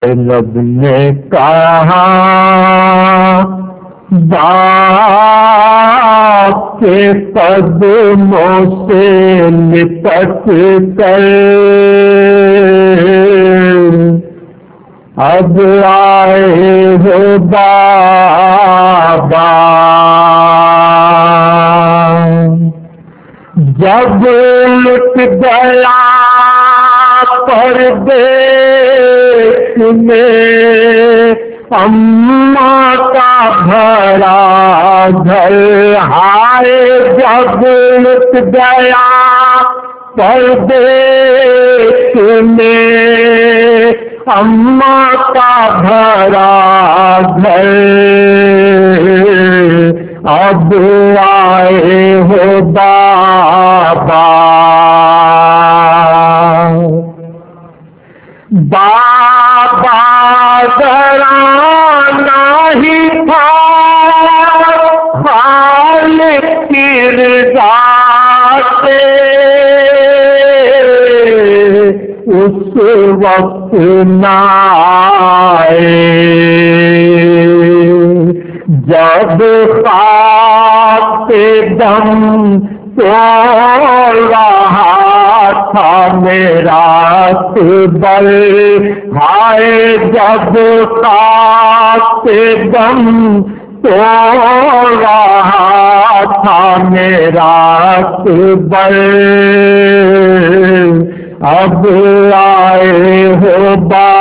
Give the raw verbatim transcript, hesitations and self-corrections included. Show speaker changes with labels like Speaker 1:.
Speaker 1: لب نے کہا باپ کے قدموں سے لپٹ کر اب آئے ہو بابا، جب لٹ گیا پردیس میں اماں کا بھرا گھر، ہائے جب لٹ گیا پردیس میں اماں کا بھرا گھر، اب آئے ہو بابا، بابا ذرا ہی تھا خالق کی رضا سے، اس وقت نہ آئے جب خاک پہ دم توڑ رہا تھا میرا بل، ہائے جب خاک پہ دم توڑ رہا تھا میرا بل، اب آئے ہو با